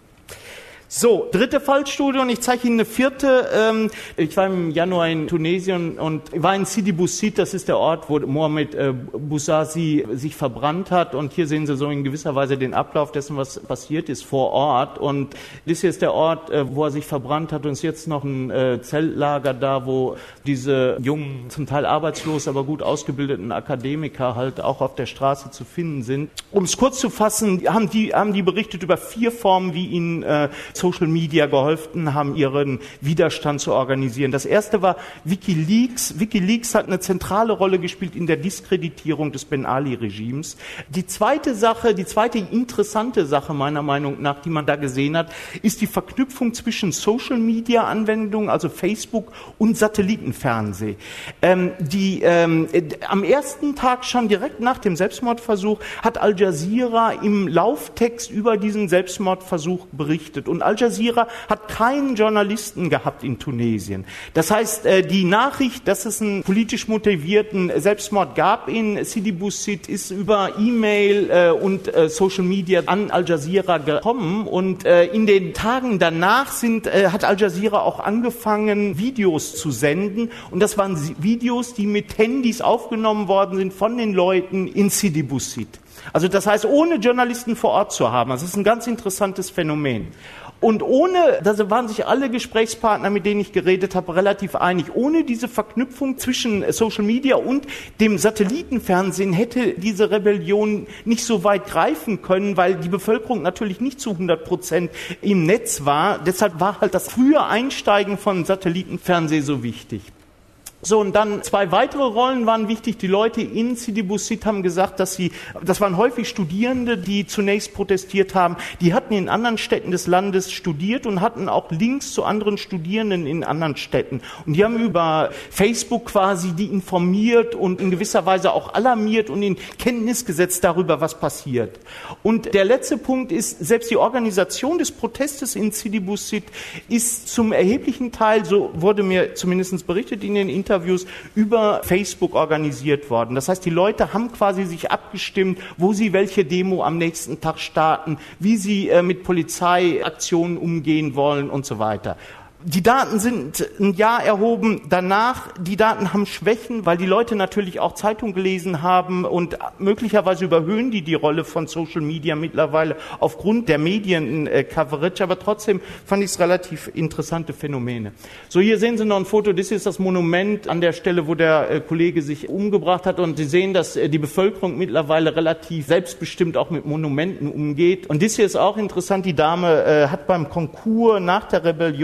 So, dritte Fallstudie und ich zeige Ihnen eine vierte. Ähm, ich war im Januar in Tunesien und war in Sidi Bouzid, das ist der Ort, wo Mohamed äh, Bouazizi sich verbrannt hat. Und hier sehen Sie so in gewisser Weise den Ablauf dessen, was passiert ist vor Ort. Und das hier ist der Ort, äh, wo er sich verbrannt hat. Und es ist jetzt noch ein äh, Zeltlager da, wo diese jungen, zum Teil arbeitslos, aber gut ausgebildeten Akademiker halt auch auf der Straße zu finden sind. Um es kurz zu fassen, haben die, haben die berichtet über vier Formen, wie ihnen äh, Social Media geholfen haben, ihren Widerstand zu organisieren. Das erste war WikiLeaks. WikiLeaks hat eine zentrale Rolle gespielt in der Diskreditierung des Ben Ali-Regimes. Die zweite Sache, die zweite interessante Sache meiner Meinung nach, die man da gesehen hat, ist die Verknüpfung zwischen Social Media Anwendungen, also Facebook, und Satellitenfernsehen. Ähm, die, ähm, am ersten Tag schon direkt nach dem Selbstmordversuch hat Al Jazeera im Lauftext über diesen Selbstmordversuch berichtet. Und Al Jazeera hat keinen Journalisten gehabt in Tunesien. Das heißt, die Nachricht, dass es einen politisch motivierten Selbstmord gab in Sidi Bouzid, ist über E-Mail und Social Media an Al Jazeera gekommen. Und in den Tagen danach sind, hat Al Jazeera auch angefangen, Videos zu senden. Und das waren Videos, die mit Handys aufgenommen worden sind von den Leuten in Sidi Bouzid. Also das heißt, ohne Journalisten vor Ort zu haben. Das ist ein ganz interessantes Phänomen. Und ohne, da waren sich alle Gesprächspartner, mit denen ich geredet habe, relativ einig, ohne diese Verknüpfung zwischen Social Media und dem Satellitenfernsehen hätte diese Rebellion nicht so weit greifen können, weil die Bevölkerung natürlich nicht zu hundert Prozent im Netz war. Deshalb war halt das frühe Einsteigen von Satellitenfernsehen so wichtig. So, und dann zwei weitere Rollen waren wichtig. Die Leute in Sidi Bouzid haben gesagt, dass sie, das waren häufig Studierende, die zunächst protestiert haben. Die hatten in anderen Städten des Landes studiert und hatten auch Links zu anderen Studierenden in anderen Städten. Und die haben über Facebook quasi die informiert und in gewisser Weise auch alarmiert und in Kenntnis gesetzt darüber, was passiert. Und der letzte Punkt ist, selbst die Organisation des Protestes in Sidi Bouzid ist zum erheblichen Teil, so wurde mir zumindest berichtet in den Interviews, Interviews über Facebook organisiert worden. Das heißt, die Leute haben quasi sich abgestimmt, wo sie welche Demo am nächsten Tag starten, wie sie äh, mit Polizeiaktionen umgehen wollen und so weiter. Die Daten sind ein Jahr erhoben danach. Die Daten haben Schwächen, weil die Leute natürlich auch Zeitung gelesen haben und möglicherweise überhöhen die die Rolle von Social Media mittlerweile aufgrund der Medien-Coverage. Aber trotzdem fand ich es relativ interessante Phänomene. So, hier sehen Sie noch ein Foto. Das ist das Monument an der Stelle, wo der Kollege sich umgebracht hat. Und Sie sehen, dass die Bevölkerung mittlerweile relativ selbstbestimmt auch mit Monumenten umgeht. Und das hier ist auch interessant. Die Dame äh, hat beim Konkurs nach der Rebellion gewonnen.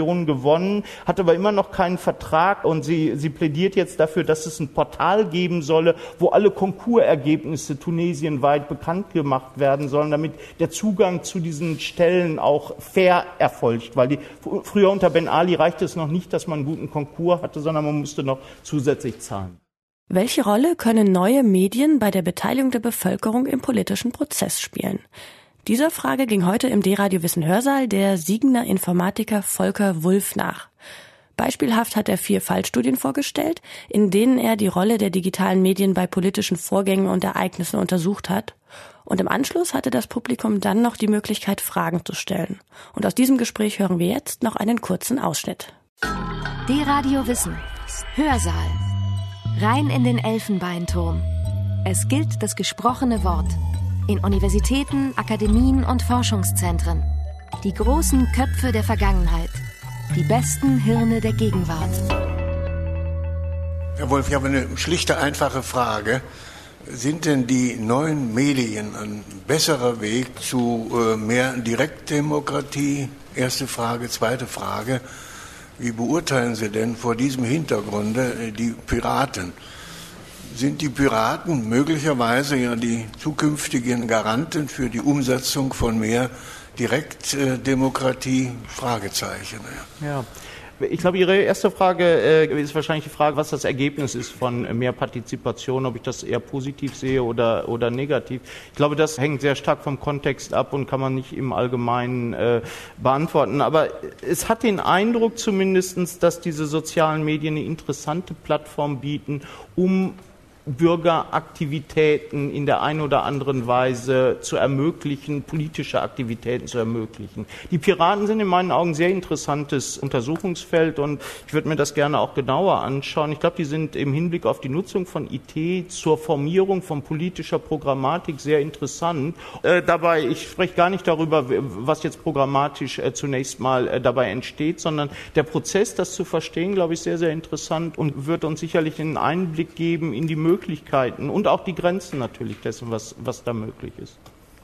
gewonnen, hat aber immer noch keinen Vertrag und sie, sie plädiert jetzt dafür, dass es ein Portal geben solle, wo alle Konkursergebnisse tunesienweit bekannt gemacht werden sollen, damit der Zugang zu diesen Stellen auch fair erfolgt, weil die, früher unter Ben Ali reichte es noch nicht, dass man einen guten Konkurs hatte, sondern man musste noch zusätzlich zahlen. Welche Rolle können neue Medien bei der Beteiligung der Bevölkerung im politischen Prozess spielen? Dieser Frage ging heute im D-Radio Wissen Hörsaal der Siegener Informatiker Volker Wulff nach. Beispielhaft hat er vier Fallstudien vorgestellt, in denen er die Rolle der digitalen Medien bei politischen Vorgängen und Ereignissen untersucht hat. Und im Anschluss hatte das Publikum dann noch die Möglichkeit, Fragen zu stellen. Und aus diesem Gespräch hören wir jetzt noch einen kurzen Ausschnitt. D-Radio Wissen Hörsaal. Rein in den Elfenbeinturm. Es gilt das gesprochene Wort. In Universitäten, Akademien und Forschungszentren. Die großen Köpfe der Vergangenheit. Die besten Hirne der Gegenwart. Herr Wolff, ich habe eine schlichte, einfache Frage. Sind denn die neuen Medien ein besserer Weg zu äh, mehr Direktdemokratie? Erste Frage. Zweite Frage. Wie beurteilen Sie denn vor diesem Hintergrund die Piraten? Sind die Piraten möglicherweise ja die zukünftigen Garanten für die Umsetzung von mehr Direktdemokratie? Fragezeichen. Ja. Ich glaube, Ihre erste Frage äh, ist wahrscheinlich die Frage, was das Ergebnis ist von mehr Partizipation, ob ich das eher positiv sehe oder, oder negativ. Ich glaube, das hängt sehr stark vom Kontext ab und kann man nicht im Allgemeinen äh, beantworten. Aber es hat den Eindruck zumindest, dass diese sozialen Medien eine interessante Plattform bieten, um Bürgeraktivitäten in der einen oder anderen Weise zu ermöglichen, politische Aktivitäten zu ermöglichen. Die Piraten sind in meinen Augen ein sehr interessantes Untersuchungsfeld und ich würde mir das gerne auch genauer anschauen. Ich glaube, die sind im Hinblick auf die Nutzung von I T zur Formierung von politischer Programmatik sehr interessant. Äh, dabei, ich spreche gar nicht darüber, was jetzt programmatisch äh, zunächst mal äh, dabei entsteht, sondern der Prozess, das zu verstehen, glaube ich, sehr, sehr interessant und wird uns sicherlich einen Einblick geben in die Möglichkeiten Möglichkeiten und auch die Grenzen natürlich dessen, was, was da möglich ist.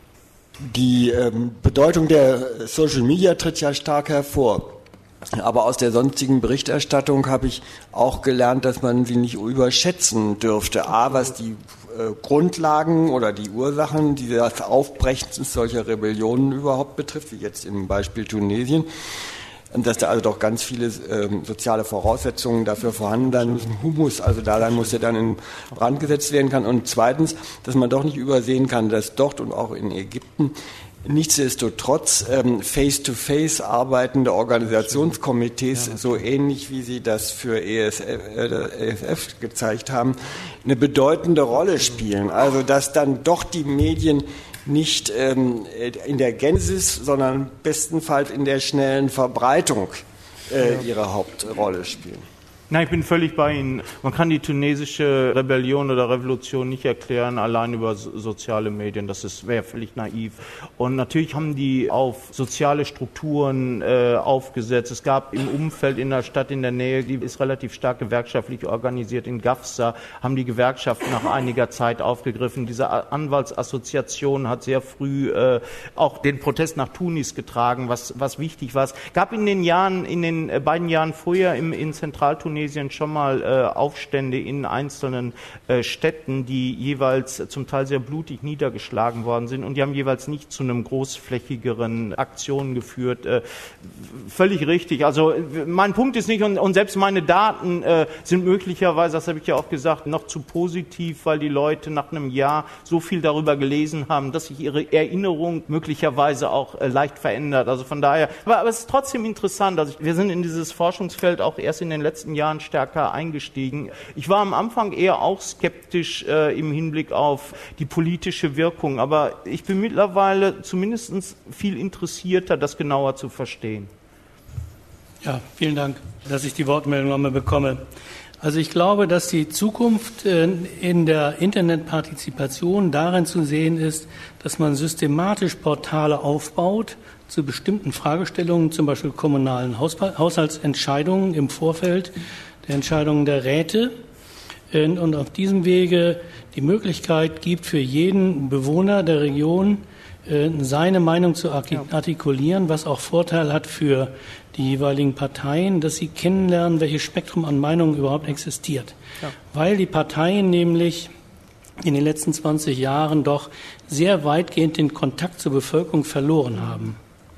Die ähm, Bedeutung der Social Media tritt ja stark hervor. Aber aus der sonstigen Berichterstattung habe ich auch gelernt, dass man sie nicht überschätzen dürfte. A, was die äh, Grundlagen oder die Ursachen dieses Aufbrechens solcher Rebellionen überhaupt betrifft, wie jetzt im Beispiel Tunesien. Dass da also doch ganz viele ähm, soziale Voraussetzungen dafür vorhanden sein müssen, Humus also da sein muss, der dann in Brand gesetzt werden kann. Und zweitens, dass man doch nicht übersehen kann, dass dort und auch in Ägypten nichtsdestotrotz ähm, face-to-face arbeitende Organisationskomitees, ja, so ähnlich wie sie das für E S F, äh, E S F gezeigt haben, eine bedeutende Rolle spielen. Also dass dann doch die Medien nicht ähm, in der Genesis, sondern bestenfalls in der schnellen Verbreitung äh, ihre Hauptrolle spielen. Nein, ich bin völlig bei Ihnen. Man kann die tunesische Rebellion oder Revolution nicht erklären allein über soziale Medien. Das wäre völlig naiv. Und natürlich haben die auf soziale Strukturen äh, aufgesetzt. Es gab im Umfeld in der Stadt in der Nähe, die ist relativ stark gewerkschaftlich organisiert, in Gafsa, haben die Gewerkschaften nach einiger Zeit aufgegriffen. Diese Anwaltsassoziation hat sehr früh äh, auch den Protest nach Tunis getragen, was, was wichtig war. Es gab in den Jahren, in den äh, beiden Jahren vorher im, in Zentraltunesien schon mal äh, Aufstände in einzelnen äh, Städten, die jeweils zum Teil sehr blutig niedergeschlagen worden sind und die haben jeweils nicht zu einem großflächigeren Aktionen geführt. Äh, völlig richtig. Also mein Punkt ist nicht, und, und selbst meine Daten äh, sind möglicherweise, das habe ich ja auch gesagt, noch zu positiv, weil die Leute nach einem Jahr so viel darüber gelesen haben, dass sich ihre Erinnerung möglicherweise auch äh, leicht verändert. Also von daher, aber, aber es ist trotzdem interessant. Also wir sind in dieses Forschungsfeld auch erst in den letzten Jahren stärker eingestiegen. Ich war am Anfang eher auch skeptisch äh, im Hinblick auf die politische Wirkung, aber ich bin mittlerweile zumindest viel interessierter, das genauer zu verstehen. Ja, vielen Dank, dass ich die Wortmeldung nochmal bekomme. Also ich glaube, dass die Zukunft äh, in der Internetpartizipation darin zu sehen ist, dass man systematisch Portale aufbaut zu bestimmten Fragestellungen, zum Beispiel kommunalen Haushaltsentscheidungen im Vorfeld der Entscheidungen der Räte und auf diesem Wege die Möglichkeit gibt für jeden Bewohner der Region seine Meinung zu artikulieren, was auch Vorteil hat für die jeweiligen Parteien, dass sie kennenlernen, welches Spektrum an Meinungen überhaupt existiert. Ja. Weil die Parteien nämlich in den letzten zwanzig Jahren doch sehr weitgehend den Kontakt zur Bevölkerung verloren haben.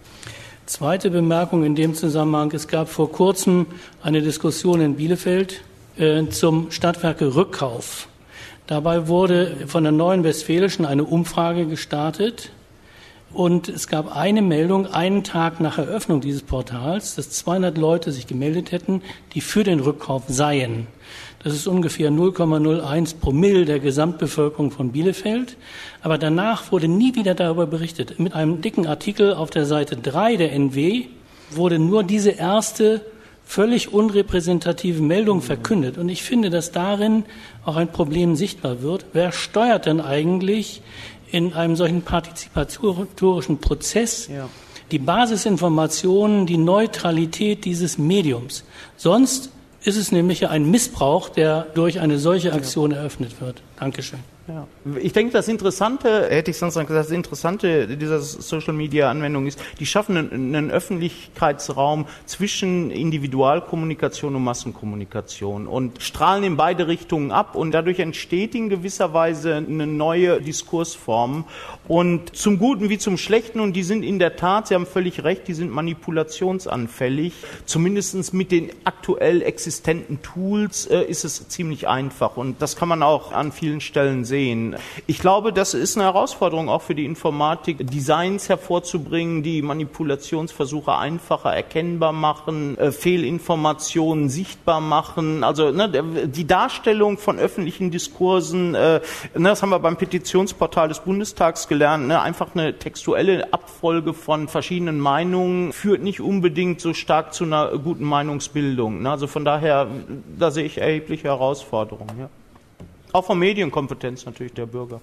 Zweite Bemerkung in dem Zusammenhang: Es gab vor kurzem eine Diskussion in Bielefeld äh, zum Stadtwerke-Rückkauf. Dabei wurde von der Neuen Westfälischen eine Umfrage gestartet und es gab eine Meldung einen Tag nach Eröffnung dieses Portals, dass zweihundert Leute sich gemeldet hätten, die für den Rückkauf seien. Das ist ungefähr null Komma null eins Promille der Gesamtbevölkerung von Bielefeld. Aber danach wurde nie wieder darüber berichtet. Mit einem dicken Artikel auf der Seite drei der N W wurde nur diese erste völlig unrepräsentative Meldung verkündet. Und ich finde, dass darin auch ein Problem sichtbar wird. Wer steuert denn eigentlich in einem solchen partizipatorischen Prozess ja. die Basisinformationen, die Neutralität dieses Mediums? Sonst ist es nämlich ein Missbrauch, der durch eine solche Aktion eröffnet wird. Dankeschön. Ja. Ich denke, das Interessante, hätte ich sonst gesagt, das Interessante dieser Social-Media-Anwendung ist, die schaffen einen, einen Öffentlichkeitsraum zwischen Individualkommunikation und Massenkommunikation und strahlen in beide Richtungen ab und dadurch entsteht in gewisser Weise eine neue Diskursform und zum Guten wie zum Schlechten, und die sind in der Tat, Sie haben völlig recht, die sind manipulationsanfällig. Zumindest mit den aktuell existenten Tools äh, ist es ziemlich einfach und das kann man auch an vielen Stellen sehen. Ich glaube, das ist eine Herausforderung auch für die Informatik, Designs hervorzubringen, die Manipulationsversuche einfacher erkennbar machen, äh, Fehlinformationen sichtbar machen. Also ne, die Darstellung von öffentlichen Diskursen, äh, ne, das haben wir beim Petitionsportal des Bundestags gelernt, ne, einfach eine textuelle Abfolge von verschiedenen Meinungen führt nicht unbedingt so stark zu einer guten Meinungsbildung. Ne? Also von daher, da sehe ich erhebliche Herausforderungen. Ja. Auch von Medienkompetenz natürlich der Bürger.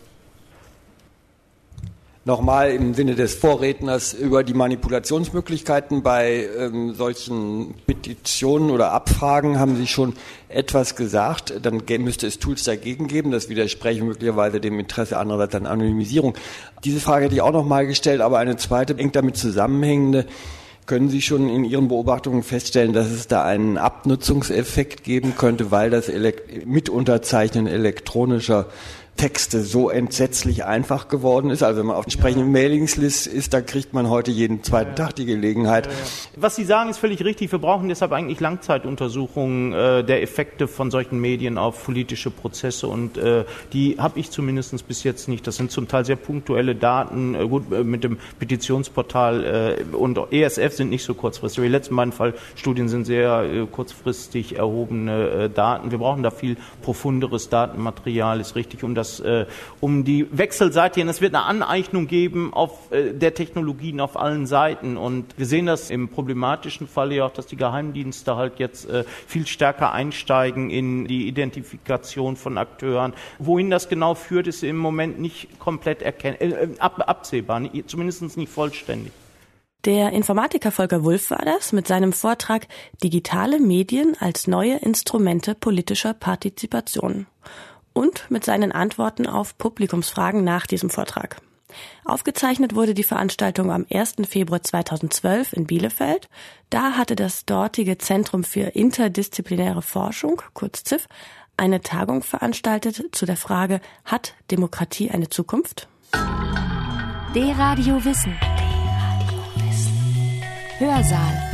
Nochmal im Sinne des Vorredners über die Manipulationsmöglichkeiten bei ähm, solchen Petitionen oder Abfragen haben Sie schon etwas gesagt. Dann müsste es Tools dagegen geben. Das widerspreche möglicherweise dem Interesse andererseits an Anonymisierung. Diese Frage hätte ich auch nochmal gestellt, aber eine zweite eng damit zusammenhängende. Können Sie schon in Ihren Beobachtungen feststellen, dass es da einen Abnutzungseffekt geben könnte, weil das Elekt- Mitunterzeichnen elektronischer Texte so entsetzlich einfach geworden ist? Also wenn man auf entsprechenden ja. Mailingslist ist, da kriegt man heute jeden zweiten ja. Tag die Gelegenheit. Ja, ja. Was Sie sagen, ist völlig richtig. Wir brauchen deshalb eigentlich Langzeituntersuchungen äh, der Effekte von solchen Medien auf politische Prozesse und äh, die habe ich zumindest bis jetzt nicht. Das sind zum Teil sehr punktuelle Daten. Äh, gut, äh, mit dem Petitionsportal äh, und E S F sind nicht so kurzfristig. Die letzten beiden Fallstudien sind sehr äh, kurzfristig erhobene äh, Daten. Wir brauchen da viel profunderes Datenmaterial, ist richtig, um das um die wechselseitigen, es wird eine Aneignung geben auf äh, der Technologien auf allen Seiten und wir sehen das im problematischen Fall ja auch, dass die Geheimdienste halt jetzt äh, viel stärker einsteigen in die Identifikation von Akteuren. Wohin das genau führt, ist im Moment nicht komplett erkenn- äh, ab- absehbar, nicht, zumindest nicht vollständig. Der Informatiker Volker Wulff war das mit seinem Vortrag Digitale Medien als neue Instrumente politischer Partizipation. Und mit seinen Antworten auf Publikumsfragen nach diesem Vortrag. Aufgezeichnet wurde die Veranstaltung am ersten Februar zweitausendzwölf in Bielefeld. Da hatte das dortige Zentrum für interdisziplinäre Forschung, kurz Z I F, eine Tagung veranstaltet zu der Frage, hat Demokratie eine Zukunft? D-Radio Wissen. Hörsaal.